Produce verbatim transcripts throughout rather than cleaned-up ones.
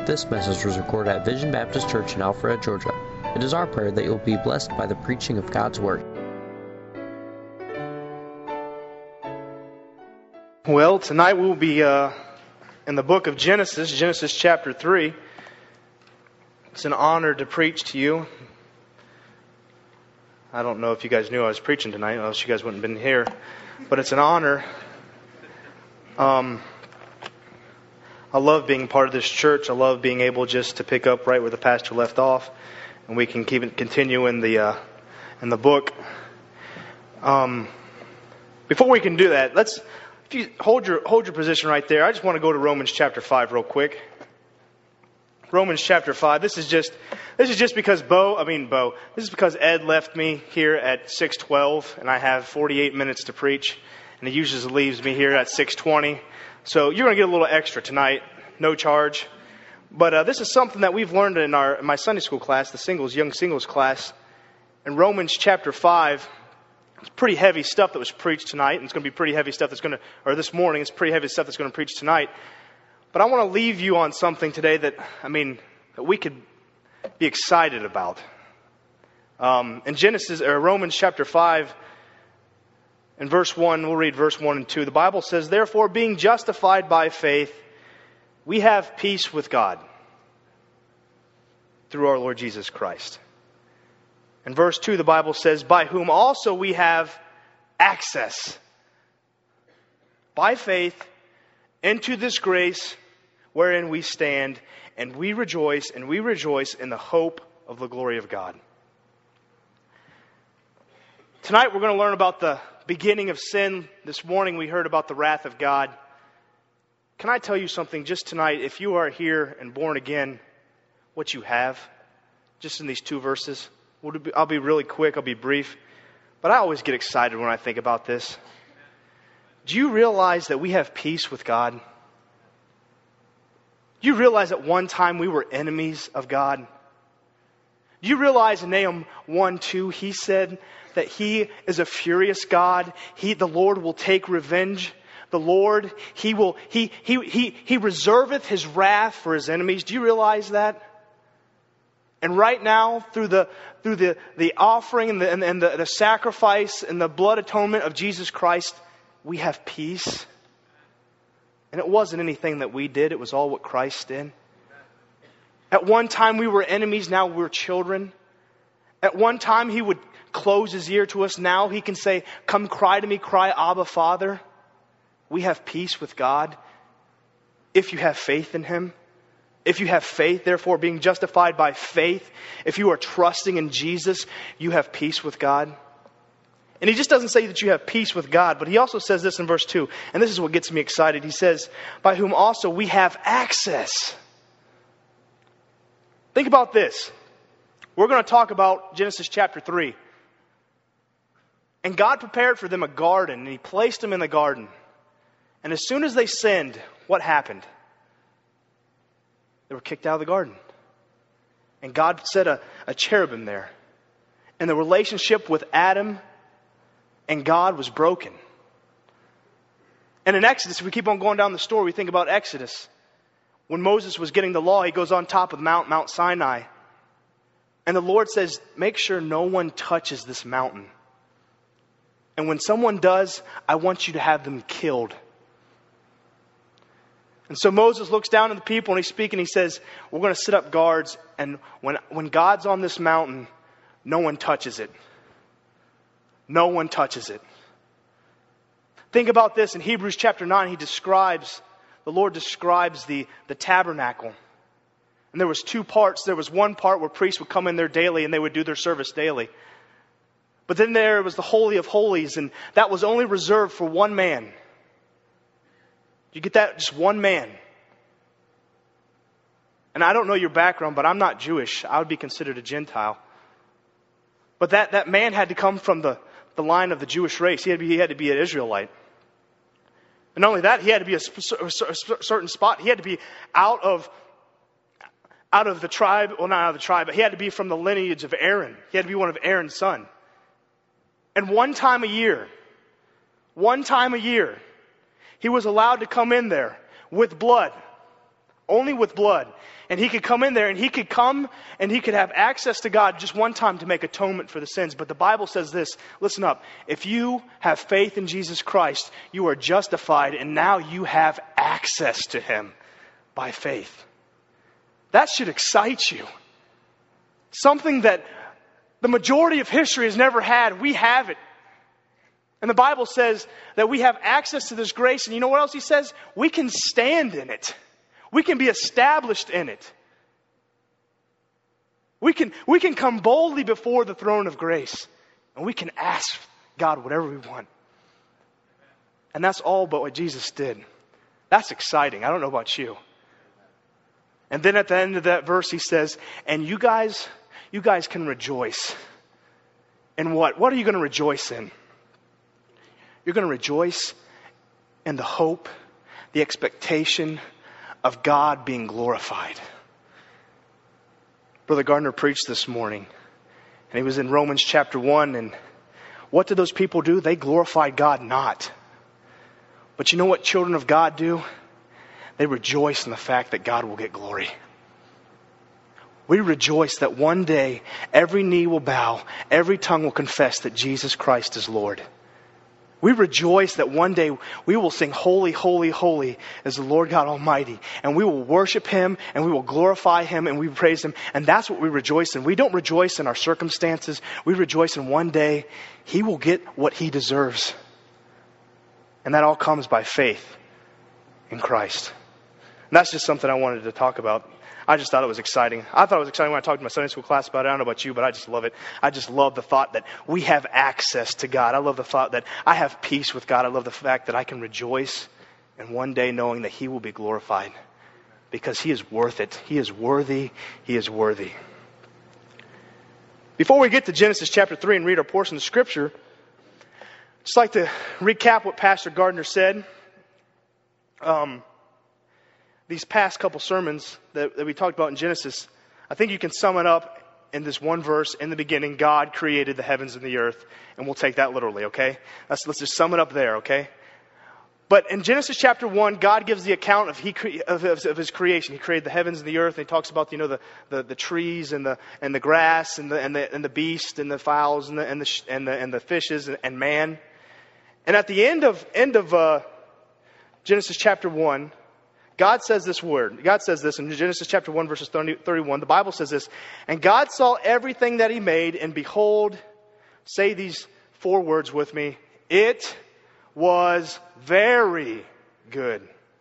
This message was recorded at Vision Baptist Church in Alpharetta, Georgia. It is our prayer that you'll be blessed by the preaching of God's Word. Well, tonight we'll be uh, in the book of Genesis, Genesis chapter three. It's an honor to preach to you. I don't know if you guys knew I was preaching tonight, else you guys wouldn't have been here. But it's an honor. Um, I love being part of this church. I love being able just to pick up right where the pastor left off, and we can keep it continue in the uh, in the book. Um, before we can do that, let's if you hold your hold your position right there. I just want to go to Romans chapter five real quick. Romans chapter five. This is just this is just because Bo. I mean Bo. This is because Ed left me here at six twelve, and I have forty-eight minutes to preach, and he usually leaves me here at six twenty. So you're going to get a little extra tonight, no charge. But uh, this is something that we've learned in our in my Sunday school class, the singles, young singles class. In Romans chapter five, it's pretty heavy stuff that was preached tonight, and it's going to be pretty heavy stuff that's going to, or this morning, it's pretty heavy stuff that's going to preach tonight. But I want to leave you on something today that, I mean, that we could be excited about. Um, in Genesis, or Romans chapter five, in verse one, we'll read verse one and two. The Bible says, "Therefore, being justified by faith, we have peace with God through our Lord Jesus Christ." In verse two, the Bible says, "By whom also we have access by faith into this grace wherein we stand, and we rejoice, and we rejoice in the hope of the glory of God." Tonight we're going to learn about the beginning of sin. This morning we heard about the wrath of God. Can I tell you something just tonight? If you are here and born again, what you have, just in these two verses, I'll be really quick, I'll be brief, but I always get excited when I think about this. Do you realize that we have peace with God? Do you realize at one time we were enemies of God? Do you realize in Nahum one two, he said that he is a furious God. He, the Lord will take revenge. The Lord, he will, he, he, he, he reserveth his wrath for his enemies. Do you realize that? And right now, through the through the, the offering and, the, and, and the, the sacrifice and the blood atonement of Jesus Christ, we have peace. And it wasn't anything that we did. It was all what Christ did. At one time we were enemies. Now we're children. At one time he would close his ear to us. Now he can say, "Come cry to me, cry, Abba, Father." We have peace with God if you have faith in him. If you have faith, therefore being justified by faith, if you are trusting in Jesus, you have peace with God. And he just doesn't say that you have peace with God, but he also says this in verse two, and this is what gets me excited. He says, "By whom also we have access." Think about this. We're going to talk about Genesis chapter three. And God prepared for them a garden, and he placed them in the garden. And as soon as they sinned, what happened? They were kicked out of the garden. And God set a, a cherubim there. And the relationship with Adam and God was broken. And in Exodus, if we keep on going down the story, we think about Exodus. When Moses was getting the law, he goes on top of Mount, Mount Sinai. And the Lord says, "Make sure no one touches this mountain. And when someone does, I want you to have them killed." And so Moses looks down at the people and he's speaking. He says, "We're going to set up guards. And when, when God's on this mountain, no one touches it. No one touches it." Think about this. In Hebrews chapter nine, he describes, the Lord describes the, the tabernacle. And there was two parts. There was one part where priests would come in there daily and they would do their service daily. But then there was the Holy of Holies, and that was only reserved for one man. You get that? Just one man. And I don't know your background, but I'm not Jewish. I would be considered a Gentile. But that, that man had to come from the, the line of the Jewish race. He had, to be, he had to be an Israelite. And not only that, he had to be a, a, a certain spot. He had to be out of, out of the tribe, well, not out of the tribe, but he had to be from the lineage of Aaron. He had to be one of Aaron's sons. And one time a year, one time a year, he was allowed to come in there with blood Only with blood. And he could come in there and he could come and he could have access to God just one time to make atonement for the sins. But the Bible says this, listen up, if you have faith in Jesus Christ, you are justified and now you have access to him by faith. That should excite you. Something that the majority of history has never had. We have it. And the Bible says that we have access to this grace. And you know what else he says? We can stand in it. We can be established in it. We can, we can come boldly before the throne of grace. And we can ask God whatever we want. And that's all but what Jesus did. That's exciting. I don't know about you. And then at the end of that verse he says, and you guys, you guys can rejoice. In what? What are you going to rejoice in? You're going to rejoice in the hope, the expectation of God being glorified. Brother Gardner preached this morning, and he was in Romans chapter one, and what did those people do? They glorified God not. But you know what children of God do? They rejoice in the fact that God will get glory. We rejoice that one day every knee will bow, every tongue will confess that Jesus Christ is Lord. We rejoice that one day we will sing holy, holy, holy as the Lord God Almighty. And we will worship him and we will glorify him and we praise him. And that's what we rejoice in. We don't rejoice in our circumstances. We rejoice in one day he will get what he deserves. And that all comes by faith in Christ. And that's just something I wanted to talk about. I just thought it was exciting. I thought it was exciting when I talked to my Sunday school class about it. I don't know about you, but I just love it. I just love the thought that we have access to God. I love the thought that I have peace with God. I love the fact that I can rejoice and one day knowing that he will be glorified because he is worth it. He is worthy. He is worthy. Before we get to Genesis chapter three and read our portion of Scripture, I'd just like to recap what Pastor Gardner said. Um... These past couple sermons that, that we talked about in Genesis, I think you can sum it up in this one verse. In the beginning, God created the heavens and the earth. And we'll take that literally, okay? Let's, let's just sum it up there, okay? But in Genesis chapter one, God gives the account of, he, of, of, of his creation. He created the heavens and the earth. And he talks about, you know, the, the, the trees and the and the grass and the and the and the beast and the fowls and the and the and the, and the fishes and, and man. And at the end of end of uh, Genesis chapter one, God says this word. God says this in Genesis chapter one, verses thirty, thirty-one. The Bible says this. And God saw everything that he made, and behold, say these four words with me. It was very good.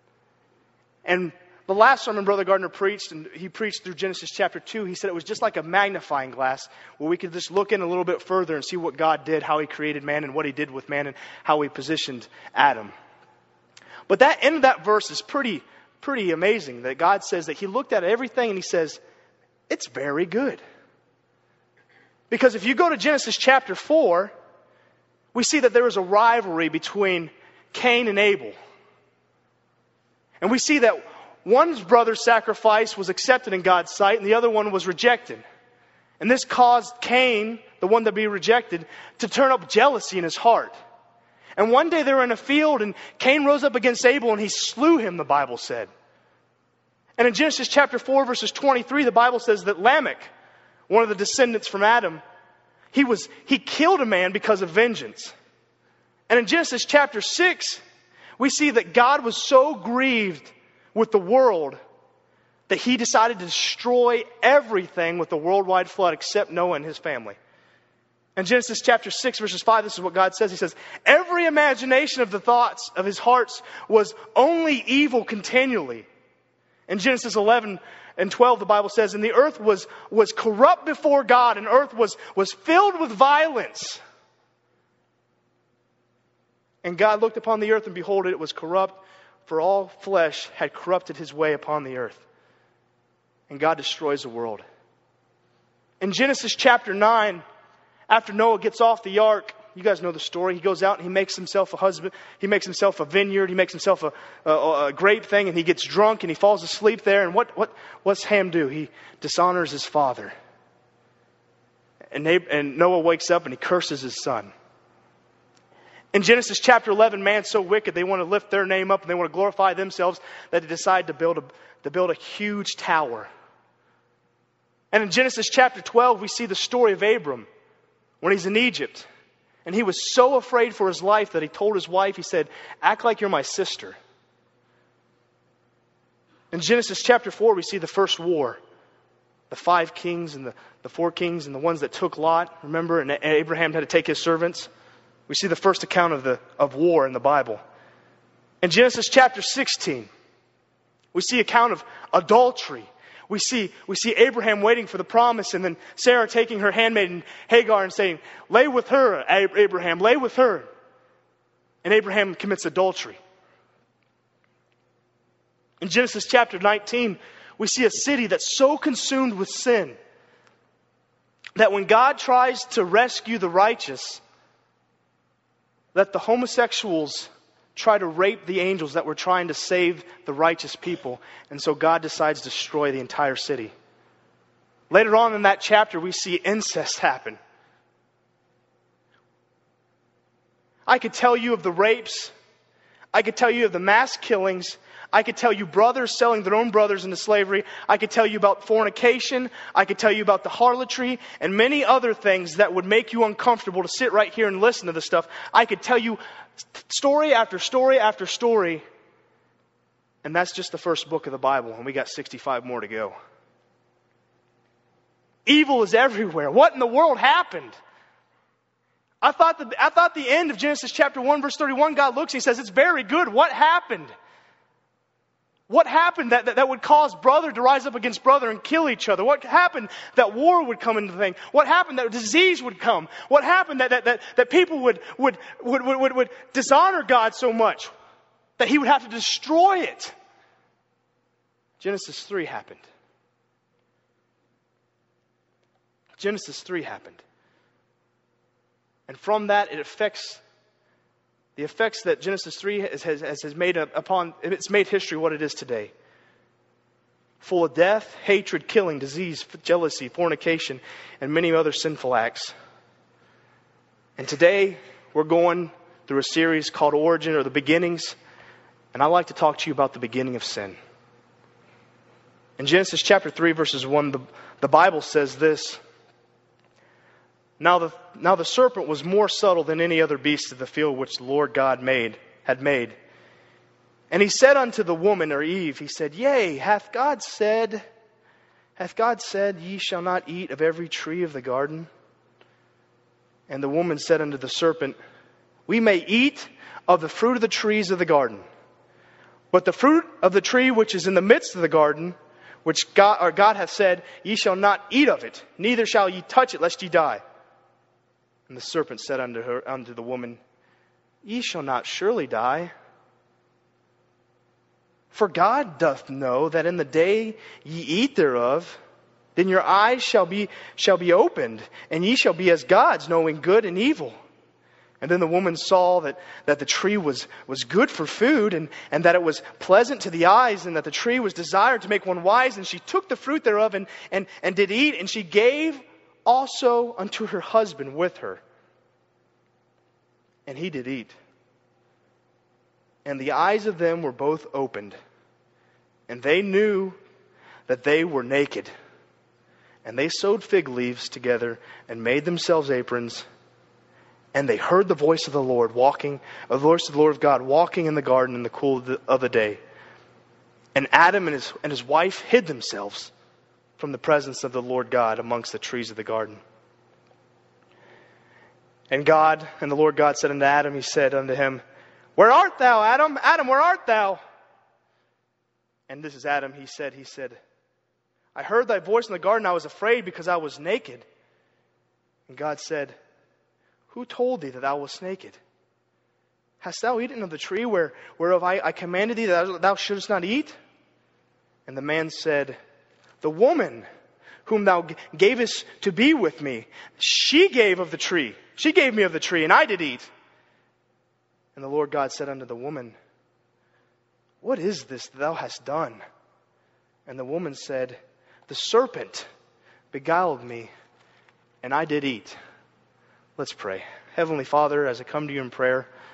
And the last sermon Brother Gardner preached, and he preached through Genesis chapter two, he said it was just like a magnifying glass where we could just look in a little bit further and see what God did, how he created man, and what he did with man, and how he positioned Adam. But that end of that verse is pretty Pretty amazing that God says that he looked at everything and he says, it's very good. Because if you go to Genesis chapter four, we see that there was a rivalry between Cain and Abel. And we see that one's brother's sacrifice was accepted in God's sight and the other one was rejected. And this caused Cain, the one to be rejected, to turn up jealousy in his heart. And one day they were in a field and Cain rose up against Abel and he slew him, the Bible said. And in Genesis chapter four, verses twenty-three, the Bible says that Lamech, one of the descendants from Adam, he was he killed a man because of vengeance. And in Genesis chapter six, we see that God was so grieved with the world that he decided to destroy everything with the worldwide flood except Noah and his family. In Genesis chapter six, verses five, this is what God says. He says, every imagination of the thoughts of his hearts was only evil continually. In Genesis eleven and twelve, the Bible says, and the earth was, was corrupt before God, and earth was, was filled with violence. And God looked upon the earth, and behold, it was corrupt, for all flesh had corrupted his way upon the earth. And God destroys the world. In Genesis chapter nine, after Noah gets off the ark, you guys know the story. He goes out and he makes himself a husband. He makes himself a vineyard. He makes himself a, a, a grape thing, and he gets drunk and he falls asleep there. And what what what's Ham do? He dishonors his father. And, they, and Noah wakes up and he curses his son. In Genesis chapter eleven, man's so wicked they want to lift their name up and they want to glorify themselves that they decide to build a, to build a huge tower. And in Genesis chapter twelve, we see the story of Abram when he's in Egypt. And he was so afraid for his life that he told his wife, he said, act like you're my sister. In Genesis chapter four, we see the first war. The five kings and the, the four kings and the ones that took Lot, remember? And Abraham had to take his servants. We see the first account of the of war in the Bible. In Genesis chapter sixteen, we see account of adultery. We see, we see Abraham waiting for the promise, and then Sarah taking her handmaiden Hagar and saying, lay with her, Abraham, lay with her. And Abraham commits adultery. In Genesis chapter nineteen, we see a city that's so consumed with sin that when God tries to rescue the righteous, that the homosexuals try to rape the angels that were trying to save the righteous people. And so God decides to destroy the entire city. Later on in that chapter, we see incest happen. I could tell you of the rapes. I could tell you of the mass killings. I could tell you brothers selling their own brothers into slavery. I could tell you about fornication. I could tell you about the harlotry and many other things that would make you uncomfortable to sit right here and listen to this stuff. I could tell you story after story after story. And that's just the first book of the Bible. And we got sixty-five more to go. Evil is everywhere. What in the world happened? I thought the, I thought the end of Genesis chapter one verse thirty-one, God looks and He says, it's very good. What happened? What happened that, that, that would cause brother to rise up against brother and kill each other? What happened that war would come into the thing? What happened that disease would come? What happened that, that, that, that people would, would, would, would, would, would dishonor God so much that He would have to destroy it? Genesis three happened. Genesis three happened. And from that, it affects the effects that Genesis three has, has, has made upon, it's made history what it is today. Full of death, hatred, killing, disease, jealousy, fornication, and many other sinful acts. And today, we're going through a series called Origin, or the Beginnings. And I'd like to talk to you about the beginning of sin. In Genesis chapter three, verses one, the, the Bible says this. Now the, now the serpent was more subtle than any other beast of the field which the Lord God made, had made. And he said unto the woman, or Eve, he said, Yea, hath God said, hath God said, ye shall not eat of every tree of the garden? And the woman said unto the serpent, We may eat of the fruit of the trees of the garden. But the fruit of the tree which is in the midst of the garden, which God, or God hath said, Ye shall not eat of it, neither shall ye touch it, lest ye die. And the serpent said unto her, unto the woman, Ye shall not surely die. For God doth know that in the day ye eat thereof, then your eyes shall be shall be opened, and ye shall be as gods, knowing good and evil. And then the woman saw that, that the tree was, was good for food, and, and that it was pleasant to the eyes, and that the tree was desired to make one wise. And she took the fruit thereof and, and, and did eat, and she gave also unto her husband with her. And he did eat. And the eyes of them were both opened, and they knew that they were naked. And they sewed fig leaves together and made themselves aprons. And they heard the voice of the Lord walking, the voice of the Lord of God walking in the garden in the cool of the, of the day. And Adam and his, and his wife hid themselves from the presence of the Lord God amongst the trees of the garden. And God, and the Lord God said unto Adam, He said unto him, Where art thou, Adam? Adam, where art thou? And this is Adam, he said, he said, I heard thy voice in the garden, I was afraid because I was naked. And God said, Who told thee that thou wast naked? Hast thou eaten of the tree where, whereof I, I commanded thee that thou shouldest not eat? And the man said, The woman whom thou gavest to be with me, she gave of the tree. She gave me of the tree, and I did eat. And the Lord God said unto the woman, What is this that thou hast done? And the woman said, The serpent beguiled me, and I did eat. Let's pray. Heavenly Father, as I come to you in prayer,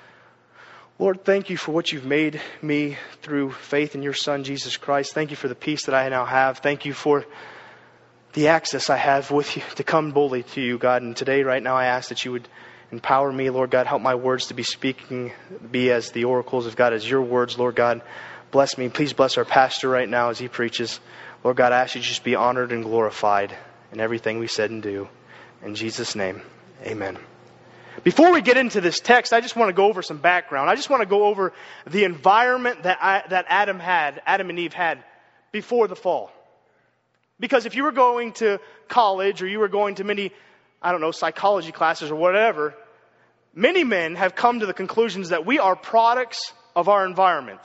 Lord, thank you for what you've made me through faith in your Son, Jesus Christ. Thank you for the peace that I now have. Thank you for the access I have with you to come boldly to you, God. And today, right now, I ask that you would empower me, Lord God. Help my words to be speaking, be as the oracles of God, as your words, Lord God. Bless me. Please bless our pastor right now as he preaches. Lord God, I ask you to just be honored and glorified in everything we said and do. In Jesus' name, amen. Before we get into this text, I just want to go over some background. I just want to go over the environment that I, that Adam had, Adam and Eve had before the fall. Because if you were going to college or you were going to many, I don't know, psychology classes or whatever, many men have come to the conclusions that we are products of our environment.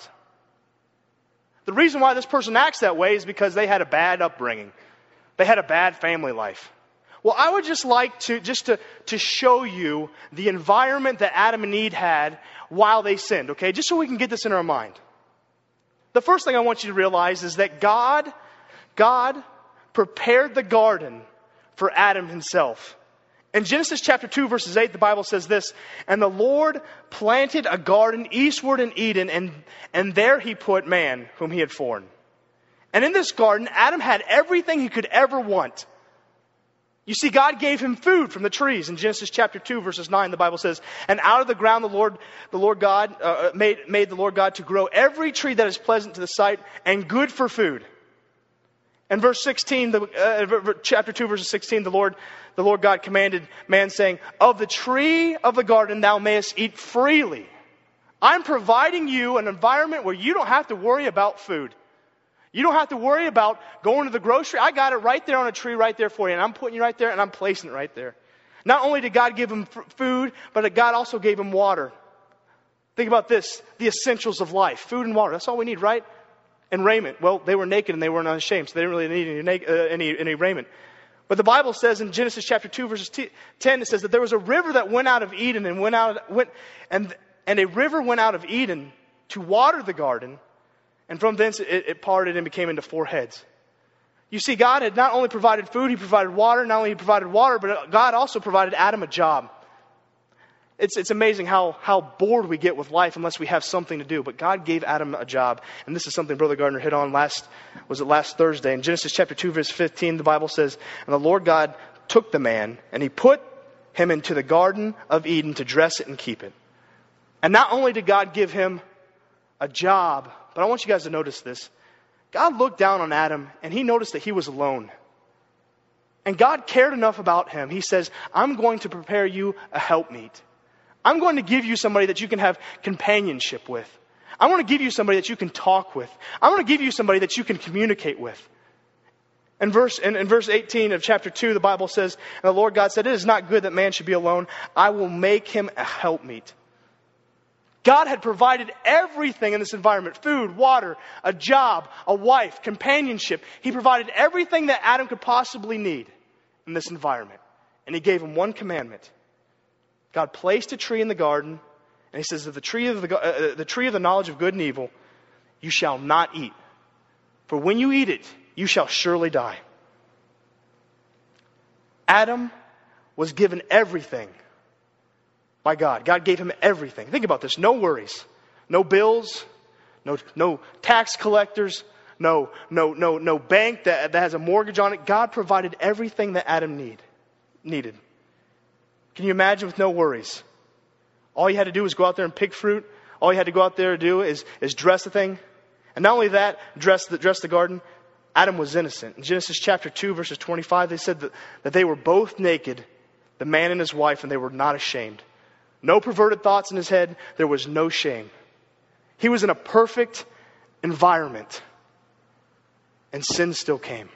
The reason why this person acts that way is because they had a bad upbringing. They had a bad family life. Well, I would just like to just to, to show you the environment that Adam and Eve had while they sinned, okay? Just so we can get this in our mind. The first thing I want you to realize is that God, God prepared the garden for Adam himself. In Genesis chapter two, verses eight, the Bible says this, "And the Lord planted a garden eastward in Eden, and, and there he put man, whom he had formed. And in this garden, Adam had everything he could ever want." You see, God gave him food from the trees. In Genesis chapter two, verses nine, the Bible says, "And out of the ground the Lord, the Lord God, uh, made, made the Lord God to grow every tree that is pleasant to the sight and good for food." And verse sixteen, the, uh, chapter two, verse sixteen, the Lord, the Lord God commanded man, saying, "Of the tree of the garden thou mayest eat freely." I'm providing you an environment where you don't have to worry about food. You don't have to worry about going to the grocery. I got it right there on a tree right there for you. And I'm putting you right there and I'm placing it right there. Not only did God give him f- food, but God also gave him water. Think about this. The essentials of life. Food and water. That's all we need, right? And raiment. Well, they were naked and they weren't unashamed. So they didn't really need any, uh, any, any raiment. But the Bible says in Genesis chapter two, verses ten, it says that there was a river that went out of Eden and went out, went, and, and a river went out of Eden to water the garden. And from thence it, it parted and became into four heads. You see, God had not only provided food, he provided water. Not only he provided water, but God also provided Adam a job. It's, it's amazing how, how bored we get with life unless we have something to do. But God gave Adam a job. And this is something Brother Gardner hit on last, was it last Thursday? In Genesis chapter two, verse fifteen, the Bible says, "And the Lord God took the man, and he put him into the garden of Eden to dress it and keep it." And not only did God give him a job, but I want you guys to notice this. God looked down on Adam and he noticed that he was alone. And God cared enough about him. He says, "I'm going to prepare you a helpmeet. I'm going to give you somebody that you can have companionship with. I want to give you somebody that you can talk with. I want to give you somebody that you can communicate with." In verse, in, in verse eighteen of chapter two, the Bible says, "And the Lord God said, it is not good that man should be alone. I will make him a helpmeet." God had provided everything in this environment. Food, water, a job, a wife, companionship. He provided everything that Adam could possibly need in this environment. And he gave him one commandment. God placed a tree in the garden. And he says that the tree of the, uh, the tree of the knowledge of good and evil, you shall not eat. For when you eat it, you shall surely die. Adam was given everything by God. God gave him everything. Think about this. No worries. No bills. No, no tax collectors. No, no, no, no bank that, that has a mortgage on it. God provided everything that Adam need, needed. Can you imagine with no worries? All you had to do was go out there and pick fruit. All you had to go out there to do is, is dress the thing. And not only that, dress the, dress the garden. Adam was innocent. In Genesis chapter two, verses twenty-five, they said that, that they were both naked, the man and his wife, and they were not ashamed. No perverted thoughts in his head. There was no shame. He was in a perfect environment. And sin still came.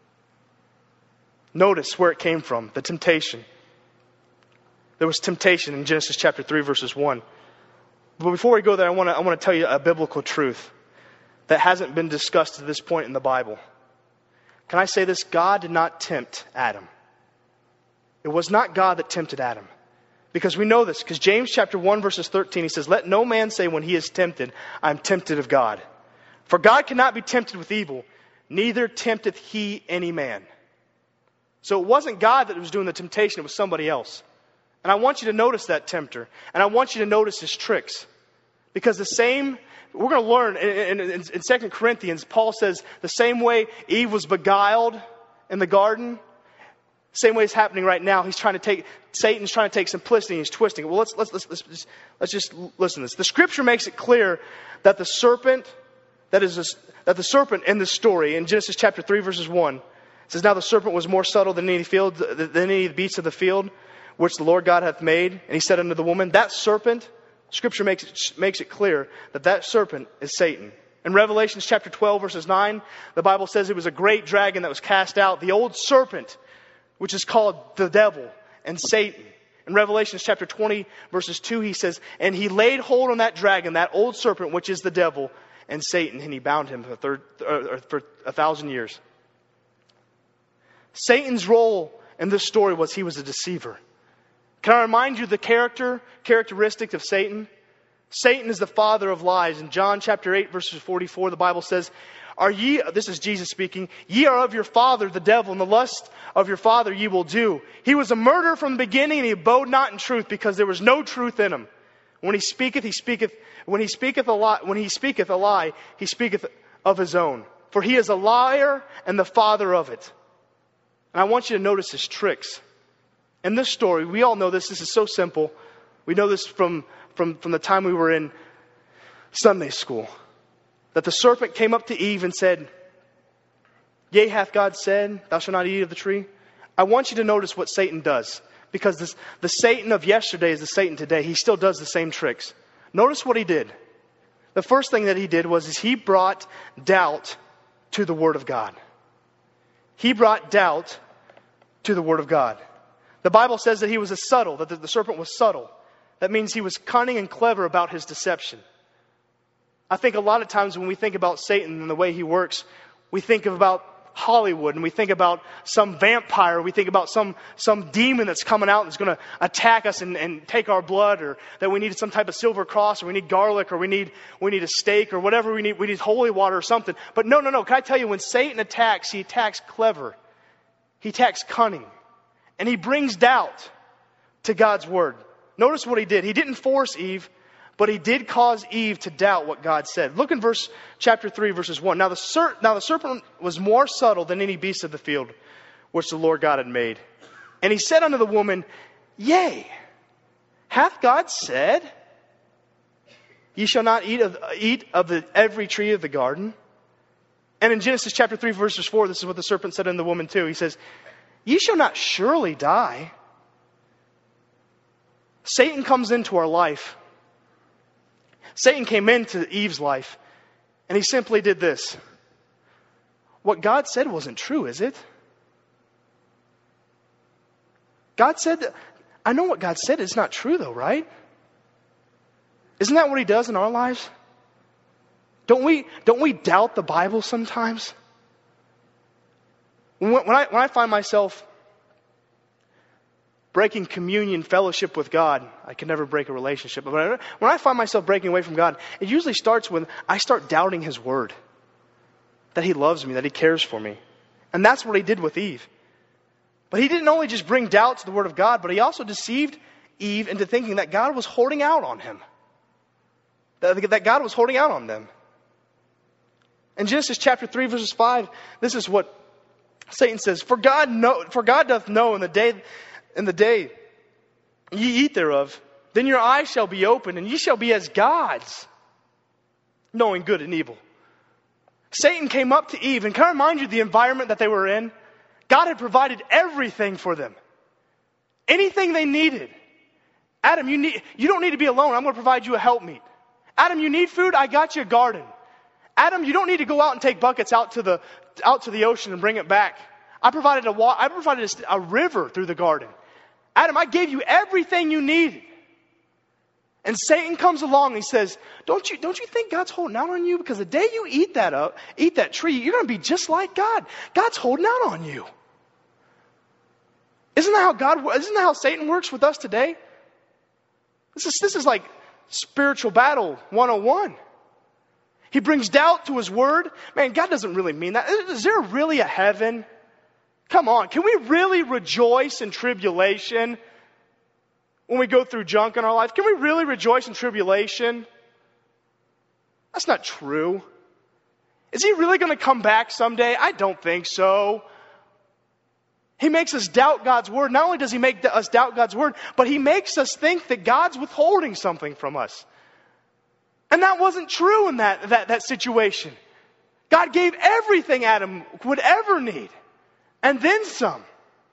Notice where it came from. The temptation. There was temptation in Genesis chapter three, verses one. But before we go there, I want to I want to tell you a biblical truth that hasn't been discussed to this point in the Bible. Can I say this? God did not tempt Adam. It was not God that tempted Adam. Because we know this. Because James chapter one, verses thirteen, he says, "Let no man say when he is tempted, I am tempted of God. For God cannot be tempted with evil, neither tempteth he any man." So it wasn't God that was doing the temptation, it was somebody else. And I want you to notice that tempter. And I want you to notice his tricks. Because the same, we're going to learn in, in, in Second Corinthians, Paul says the same way Eve was beguiled in the garden, same way it's happening right now. He's trying to take, Satan's trying to take simplicity and he's twisting it. Well, let's, let's, let's, let's, just, let's just listen to this. The scripture makes it clear that the serpent, that is, a, that the serpent in this story, in Genesis chapter three, verses one, it says, now the serpent was more subtle than any field, than any of the beasts of the field, which the Lord God hath made. And he said unto the woman, that serpent, scripture makes it, makes it clear that that serpent is Satan. In Revelation chapter twelve, verses nine, the Bible says it was a great dragon that was cast out, the old serpent, which is called the devil and Satan. In Revelation chapter twenty, verses two, he says, and he laid hold on that dragon, that old serpent, which is the devil and Satan, and he bound him for, third, uh, for a thousand years. Satan's role in this story was he was a deceiver. Can I remind you the character, characteristic of Satan? Satan is the father of lies. In John chapter eight, verses forty-four, the Bible says, Are ye, this is Jesus speaking, ye are of your father, the devil, and the lust of your father ye will do. He was a murderer from the beginning, and he abode not in truth, because there was no truth in him. When he speaketh, he speaketh, when he speaketh a lie, when he speaketh a lie, he speaketh of his own. For he is a liar and the father of it. And I want you to notice his tricks. In this story, we all know this, this is so simple. We know this from, from, from the time we were in Sunday school. That the serpent came up to Eve and said, Yea, hath God said, thou shalt not eat of the tree? I want you to notice what Satan does. Because this, the Satan of yesterday is the Satan today. He still does the same tricks. Notice what he did. The first thing that he did was is he brought doubt to the Word of God. He brought doubt to the Word of God. The Bible says that he was a subtle, that the, the serpent was subtle. That means he was cunning and clever about his deception. I think a lot of times when we think about Satan and the way he works, we think about Hollywood and we think about some vampire, we think about some, some demon that's coming out and is going to attack us and, and take our blood, or that we need some type of silver cross, or we need garlic, or we need, we need a steak, or whatever we need, we need holy water or something. But no, no, no. Can I tell you, when Satan attacks, he attacks clever. He attacks cunning. And he brings doubt to God's Word. Notice what he did. He didn't force Eve, but he did cause Eve to doubt what God said. Look in verse chapter three, verses one. Now the, ser- now the serpent was more subtle than any beast of the field, which the Lord God had made. And he said unto the woman, Yea, hath God said, Ye shall not eat of, eat of the, every tree of the garden? And in Genesis chapter three, verses four, this is what the serpent said unto the woman too. He says, Ye shall not surely die. Satan comes into our life. Satan came into Eve's life, and he simply did this. What God said wasn't true, is it? God said, that, I know what God said is not true though, right? Isn't that what he does in our lives? Don't we, don't we doubt the Bible sometimes? When, when, I, when I find myself breaking communion fellowship with God, I can never break a relationship. But when I, when I find myself breaking away from God, it usually starts when I start doubting His Word. That He loves me, that He cares for me. And that's what He did with Eve. But He didn't only just bring doubt to the Word of God, but He also deceived Eve into thinking that God was holding out on him. That, that God was holding out on them. In Genesis chapter three, verses five, this is what Satan says, For God know, for God doth know in the day in the day ye eat thereof, then your eyes shall be opened, and ye shall be as gods, knowing good and evil. Satan came up to Eve, and can I remind you the environment that they were in? God had provided everything for them. Anything they needed. Adam, you need you don't need to be alone. I'm going to provide you a helpmeet. Adam, you need food? I got you a garden. Adam, you don't need to go out and take buckets out to the out to the ocean and bring it back. I provided a wa- I provided a, a river through the garden. Adam, I gave you everything you needed. And Satan comes along and he says, "Don't you don't you think God's holding out on you? Because the day you eat that up, eat that tree, you're going to be just like God. God's holding out on you." Isn't that how God? Isn't that how Satan works with us today? This is this is like spiritual battle one oh one. He brings doubt to His Word. Man, God doesn't really mean that. Is there really a heaven? Come on, can we really rejoice in tribulation when we go through junk in our life? Can we really rejoice in tribulation? That's not true. Is he really going to come back someday? I don't think so. He makes us doubt God's word. Not only does he make us doubt God's word, but he makes us think that God's withholding something from us. And that wasn't true in that, that, that situation. God gave everything Adam would ever need, and then some.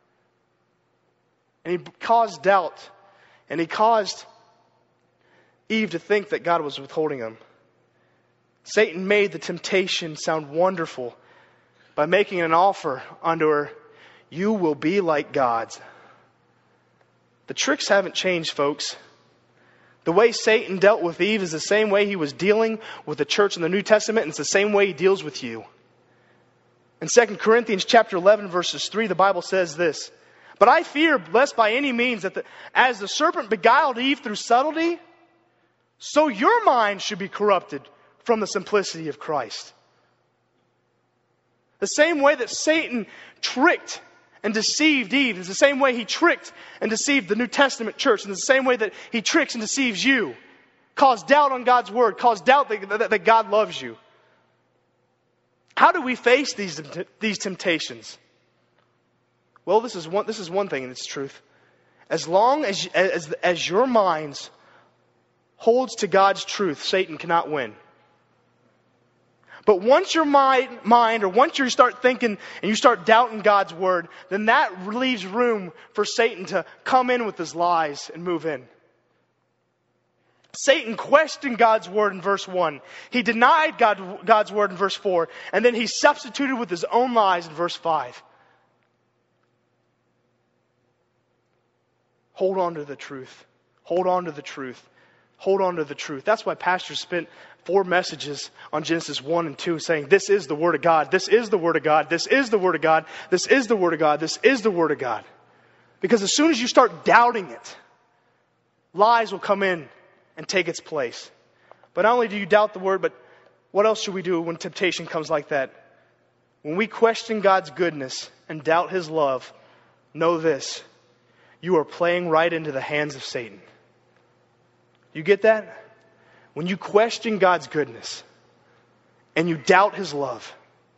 And he caused doubt, and he caused Eve to think that God was withholding him. Satan made the temptation sound wonderful by making an offer unto her, you will be like gods. The tricks haven't changed, folks. The way Satan dealt with Eve is the same way he was dealing with the church in the New Testament, and it's the same way he deals with you. In Second Corinthians chapter eleven, verses three, the Bible says this, but I fear, lest by any means, that the, as the serpent beguiled Eve through subtlety, so your mind should be corrupted from the simplicity of Christ. The same way that Satan tricked and deceived Eve is the same way he tricked and deceived the New Testament church. And the same way that he tricks and deceives you. Caused doubt on God's word. Caused doubt that, that, that God loves you. How do we face these, these temptations? Well, this is one, this is one thing, and it's truth. As long as, as, as your minds holds to God's truth, Satan cannot win. But once your mind, mind, or once you start thinking and you start doubting God's word, then that leaves room for Satan to come in with his lies and move in. Satan questioned God's word in verse one. He denied God, God's word in verse four. And then he substituted with his own lies in verse five. Hold on to the truth. Hold on to the truth. Hold on to the truth. That's why pastors spent four messages on Genesis one and two saying, this is the Word of God. This is the Word of God. This is the Word of God. This is the Word of God. This is the Word of God. Because as soon as you start doubting it, lies will come in and take its place. But not only do you doubt the Word, but what else should we do when temptation comes like that? When we question God's goodness and doubt His love, know this. You are playing right into the hands of Satan. You get that? When you question God's goodness and you doubt His love.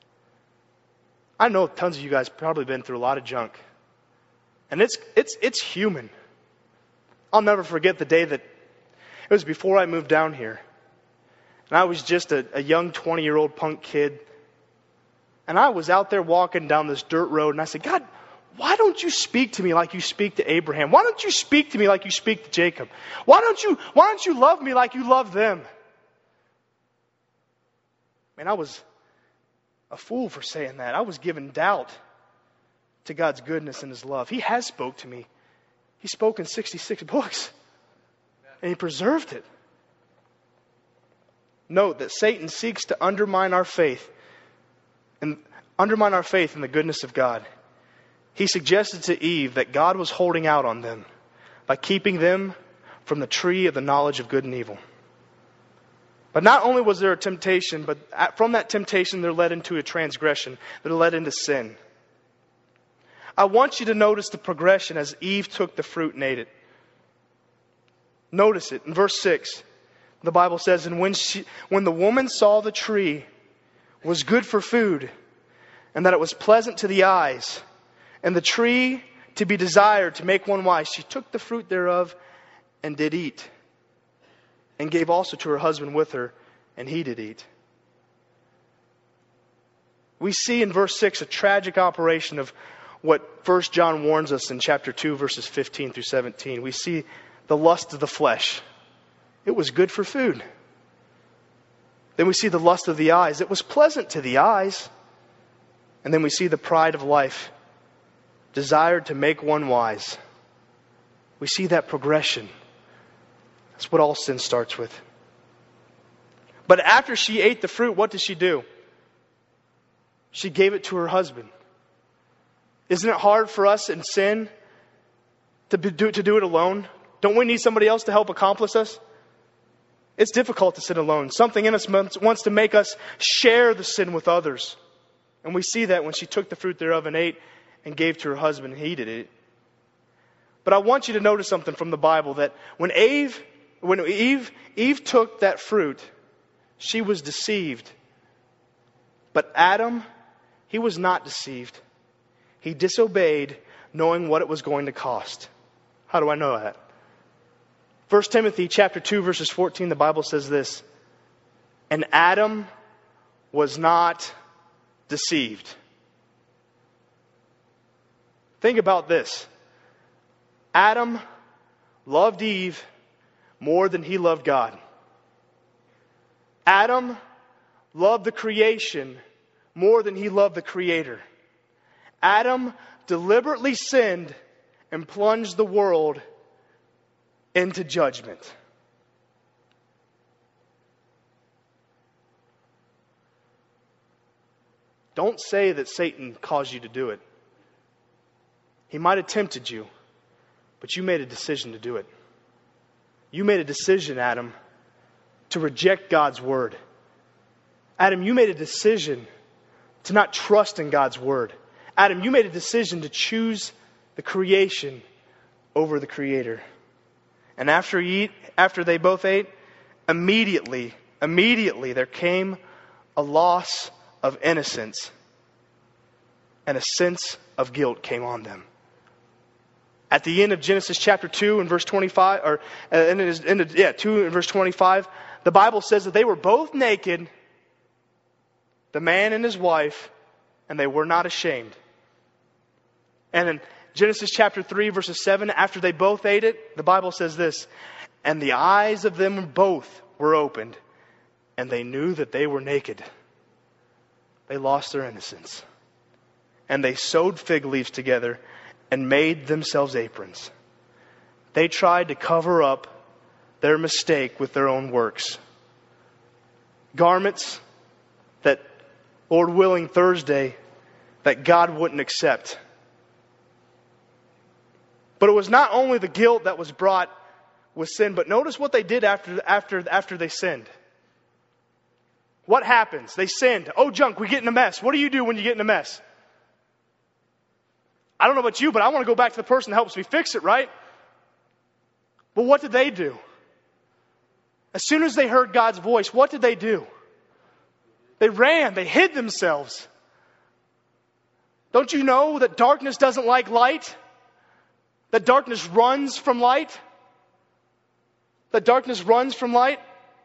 I know tons of you guys probably been through a lot of junk. And it's it's it's human. I'll never forget the day that it was before I moved down here. And I was just a, a young twenty-year-old punk kid. And I was out there walking down this dirt road and I said, God, why don't you speak to me like you speak to Abraham? Why don't you speak to me like you speak to Jacob? Why don't you, why don't you love me like you love them? Man, I was a fool for saying that. I was giving doubt to God's goodness and His love. He has spoke to me. He spoke in sixty-six books. And He preserved it. Note that Satan seeks to undermine our faith and undermine our faith in the goodness of God. He suggested to Eve that God was holding out on them by keeping them from the tree of the knowledge of good and evil. But not only was there a temptation, but from that temptation there led into a transgression, that led into sin. I want you to notice the progression as Eve took the fruit and ate it. Notice it in verse six. The Bible says, and when she, when the woman saw the tree was good for food, and that it was pleasant to the eyes, and the tree to be desired to make one wise, she took the fruit thereof and did eat, and gave also to her husband with her, and he did eat. We see in verse six a tragic operation of what First John warns us in chapter two, verses fifteen through seventeen. We see the lust of the flesh. It was good for food. Then we see the lust of the eyes. It was pleasant to the eyes. And then we see the pride of life, desired to make one wise. We see that progression. That's what all sin starts with. But after she ate the fruit, what did she do? She gave it to her husband. Isn't it hard for us in sin to do, to do it alone? Don't we need somebody else to help accomplish us? It's difficult to sin alone. Something in us wants to make us share the sin with others. And we see that when she took the fruit thereof and ate and gave to her husband, and he did it. But I want you to notice something from the Bible, that when Eve, when Eve, Eve took that fruit, She was deceived. But Adam, he was not deceived. He disobeyed, knowing what it was going to cost. How do I know that? First Timothy chapter two, verses fourteen, the Bible says this. And Adam was not deceived. Think about this. Adam loved Eve more than he loved God. Adam loved the creation more than he loved the Creator. Adam deliberately sinned and plunged the world into judgment. Don't say that Satan caused you to do it. He might have tempted you, but you made a decision to do it. You made a decision, Adam, to reject God's word. Adam, you made a decision to not trust in God's word. Adam, you made a decision to choose the creation over the Creator. And after eat, after they both ate, immediately, immediately there came a loss of innocence, and a sense of guilt came on them. At the end of Genesis chapter two and verse twenty-five, or uh, in his, in the, yeah, two and verse twenty-five, the Bible says that they were both naked, the man and his wife, and they were not ashamed. And in Genesis chapter three, verses seven, after they both ate it, the Bible says this, and the eyes of them both were opened, and they knew that they were naked. They lost their innocence. And they sewed fig leaves together and made themselves aprons. They tried to cover up their mistake with their own works. Garments that, Lord willing, Thursday, that God wouldn't accept. But it was not only the guilt that was brought with sin, but notice what they did after, after, after they sinned. What happens? They sinned. Oh, junk, we get in a mess. What do you do when you get in a mess? I don't know about you, but I want to go back to the person that helps me fix it, right? But what did they do? As soon as they heard God's voice, what did they do? They ran. They hid themselves. Don't you know that darkness doesn't like light? That darkness runs from light? That darkness runs from light?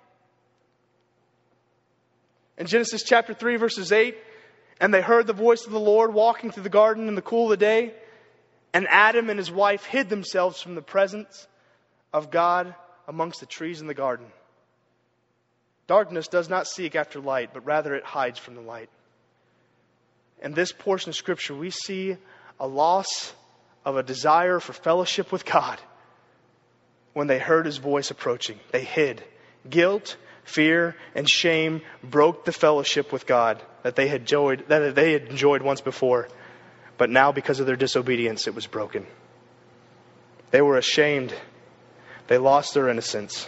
In Genesis chapter three, verses eight, and they heard the voice of the Lord walking through the garden in the cool of the day, and Adam and his wife hid themselves from the presence of God amongst the trees in the garden. Darkness does not seek after light, but rather it hides from the light. In this portion of Scripture, we see a loss of a desire for fellowship with God when they heard His voice approaching. They hid. Guilt, fear, and shame broke the fellowship with God that they had enjoyed, that they had enjoyed once before. But now, because of their disobedience, it was broken. They were ashamed. They lost their innocence.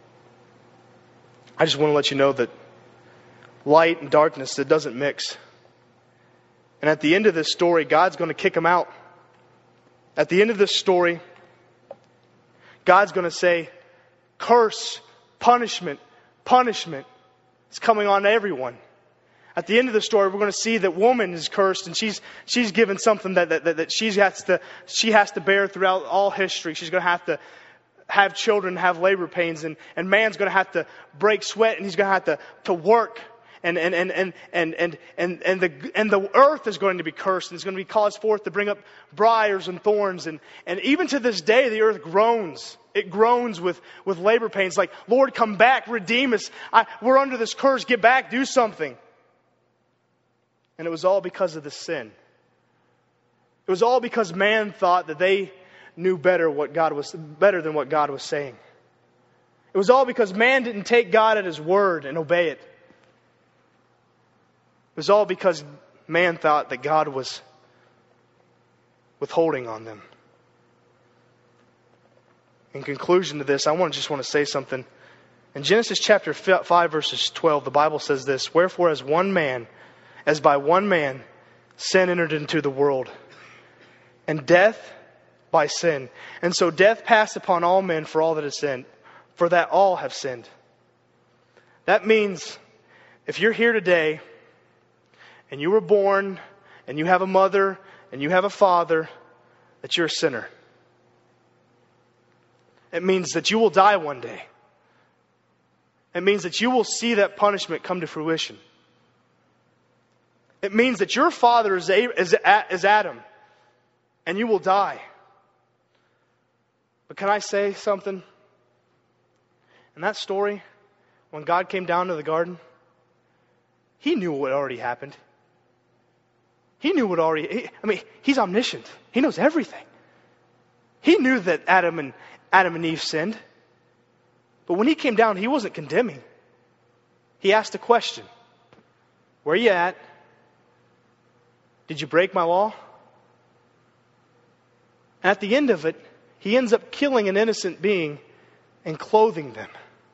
I just want to let you know that light and darkness, it doesn't mix. And at the end of this story, God's going to kick them out. At the end of this story, God's going to say, curse, punishment, punishment is coming on everyone. At the end of the story, we're going to see that woman is cursed, and she's she's given something that that, that she has to she has to bear throughout all history. She's going to have to have children, have labor pains, and, and man's going to have to break sweat, and he's going to have to, to work. And and and and and and and and the and the earth is going to be cursed, and it's going to be caused forth to bring up briars and thorns, and and even to this day the earth groans. It groans with with labor pains. Like, Lord, come back, redeem us. I, we're under this curse. Get back, do something. And it was all because of the sin. It was all because man thought that they knew better what God was better than what God was saying. It was all because man didn't take God at His word and obey it. It was all because man thought that God was withholding on them. In conclusion to this, I want to just want to say something. In Genesis chapter five, verses twelve, the Bible says this, wherefore as one man, as by one man, sin entered into the world, and death by sin. And so death passed upon all men for all that have sinned, for that all have sinned. That means if you're here today and you were born and you have a mother and you have a father, that you're a sinner. It means that you will die one day. It means that you will see that punishment come to fruition. It means that your father is Adam, and you will die. But can I say something? In that story, when God came down to the garden, He knew what already happened. He knew what already... He, I mean, He's omniscient. He knows everything. He knew that Adam and Adam and Eve sinned. But when He came down, He wasn't condemning. He asked a question. Where are you at? Did you break my law? And at the end of it, He ends up killing an innocent being and clothing them.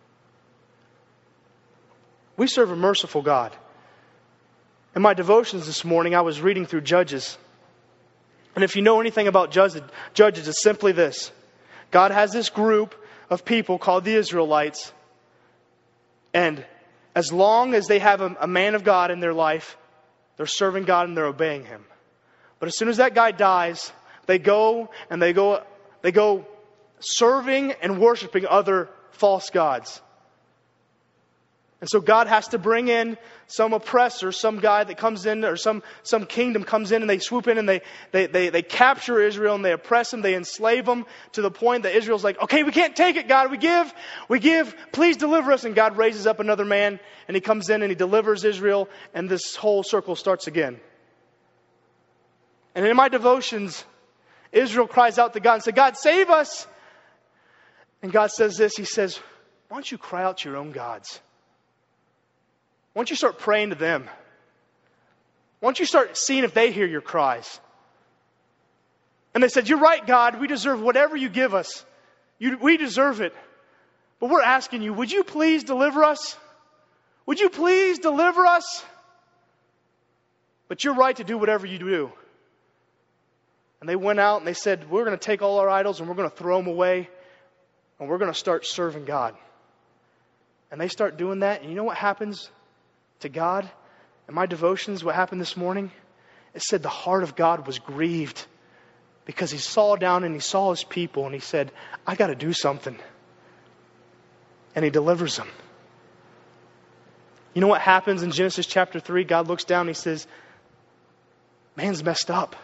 We serve a merciful God. In my devotions this morning, I was reading through Judges. And if you know anything about Judges, Judges, it's simply this. God has this group of people called the Israelites. And as long as they have a, a man of God in their life, they're serving God and they're obeying Him. But as soon as that guy dies, they go and they go, they go serving and worshiping other false gods. And so God has to bring in some oppressor, some guy that comes in, or some, some kingdom comes in and they swoop in and they, they, they, they capture Israel and they oppress them, they enslave them to the point that Israel's like, okay, we can't take it, God, we give, we give, please deliver us. And God raises up another man and He comes in and He delivers Israel and this whole circle starts again. And in my devotions, Israel cries out to God and says, God, save us. And God says this, He says, why don't you cry out to your own gods? Why don't you start praying to them? Why don't you start seeing if they hear your cries? And they said, you're right, God. We deserve whatever you give us. You, we deserve it. But we're asking you, would you please deliver us? Would you please deliver us? But you're right to do whatever you do. And they went out and they said, we're going to take all our idols and we're going to throw them away. And we're going to start serving God. And they start doing that. And you know what happens to God? In my devotions, what happened this morning? It said the heart of God was grieved because He saw down and He saw His people and He said, I got to do something. And He delivers them. You know what happens in Genesis chapter three? God looks down and He says, man's messed up.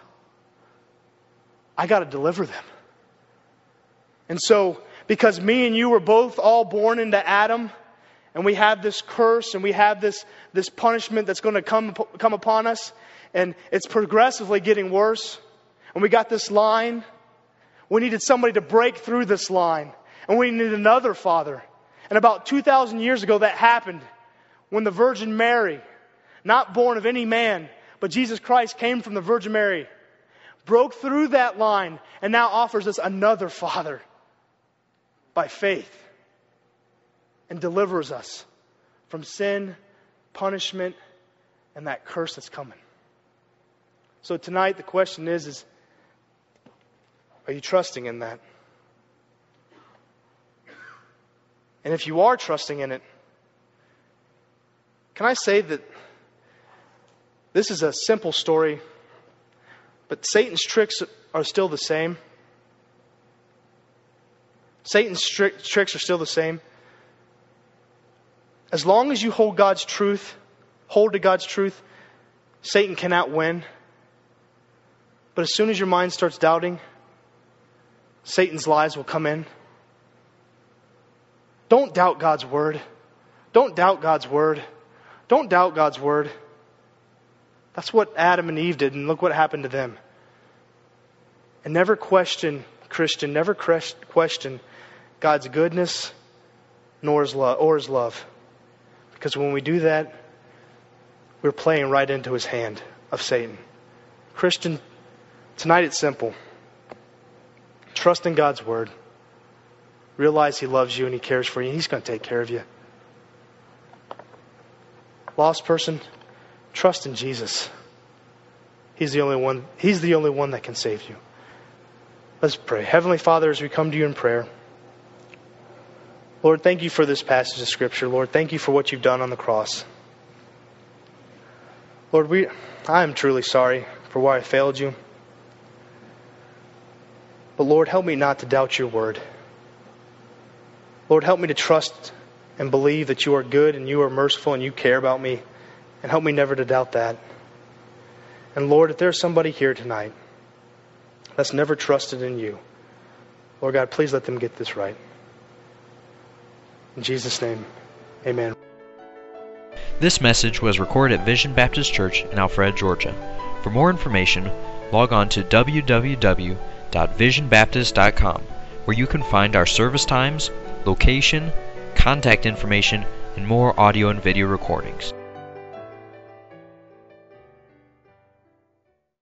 I got to deliver them. And so, because me and you were both all born into Adam, and we have this curse and we have this, this punishment that's going to come, come upon us. And it's progressively getting worse. And we got this line. We needed somebody to break through this line. And we needed another father. And about two thousand years ago that happened. When the Virgin Mary, not born of any man, but Jesus Christ came from the Virgin Mary, broke through that line and now offers us another father by faith. And delivers us from sin, punishment, and that curse that's coming. So tonight the question is, is are you trusting in that? And if you are trusting in it, can I say that this is a simple story, but Satan's tricks are still the same? Satan's tri- tricks are still the same. As long as you hold God's truth, hold to God's truth, Satan cannot win. But as soon as your mind starts doubting, Satan's lies will come in. Don't doubt God's word. Don't doubt God's word. Don't doubt God's word. That's what Adam and Eve did, and look what happened to them. And never question, Christian, never question God's goodness nor His love, or His love. Because when we do that, we're playing right into His hand of Satan. Christian, tonight it's simple. Trust in God's word. Realize He loves you and He cares for you. He's going to take care of you. Lost person, trust in Jesus. He's the only one, He's the only one that can save you. Let's pray. Heavenly Father, as we come to you in prayer, Lord, thank you for this passage of Scripture. Lord, thank you for what you've done on the cross. Lord, we, I am truly sorry for why I failed you. But Lord, help me not to doubt your word. Lord, help me to trust and believe that you are good and you are merciful and you care about me. And help me never to doubt that. And Lord, if there's somebody here tonight that's never trusted in you, Lord God, please let them get this right. In Jesus' name, amen. This message was recorded at Vision Baptist Church in Alpharetta, Georgia. For more information, log on to w w w dot vision baptist dot com, where you can find our service times, location, contact information, and more audio and video recordings.